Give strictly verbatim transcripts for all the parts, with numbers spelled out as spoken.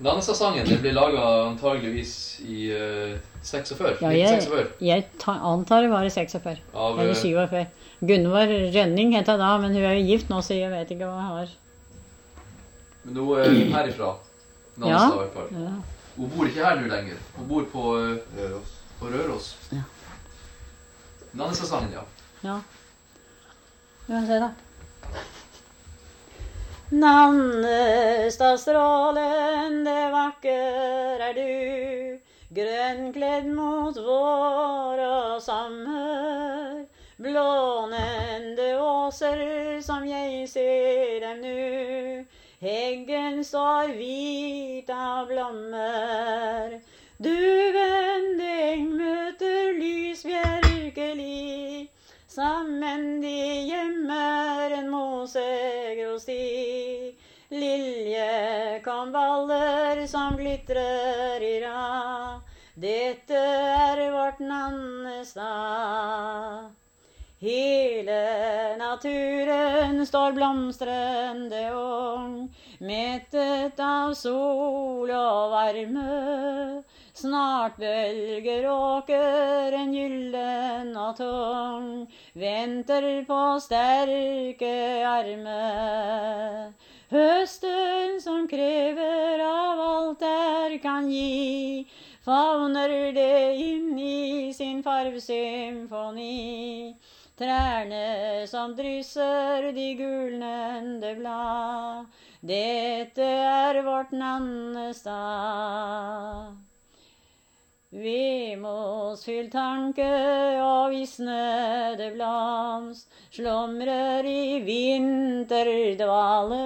Nannestad-sangen, det ble laget antageligvis i uh, seksogfyrre. Ja, jeg, jeg ta, antar det var i seksogfyrre. Av, eller syvogfyrre. Gunvor Rønning heter da, men hun er jo gift nå, så jeg vet ikke hva hun har. Men hun er herifra. Nannestad, i hvert fall. Ja. Hun bor ikke her nå lenger. Hun bor på uh, Røros. På Røros. Ja. Nannestad-sangen, ja. Ja. Hva sier da? Nannestad strålende vakker er du, grønnkledd mot vår og sommer, blånende åser som jeg ser dem nu, heggen står hvit av blommer, duvending møter lys virkelig, sammen de gjemmer en mosegrå sti. Liljekamballer som glitrer i rad, dette er vårt Nannestad. Hele naturen står blomstrende ung, mettet av sol og varme. Snart bølger åker en gyllen og tung, venter på sterke arme. Høsten som krever av alt der kan gi, favner det inn i sin farvsymfoni. Trærne som drysser de gulnende blad, dette er vårt Nannestad. Vemodsfylt tanke og visnede blomst slumrer i vinterdvale.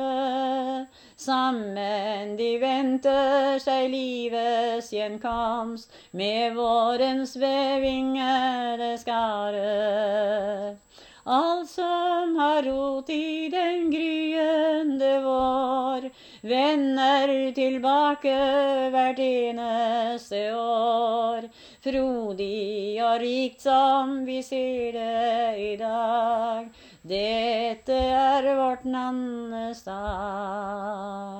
Sammen de venter seg livets gjenkomst med vårens bevingede skare. Alt som har rot i den gryende vår, vender tilbake hvert eneste år. Frodig og rikt som vi ser det i dag, dette er vårt Nannestad.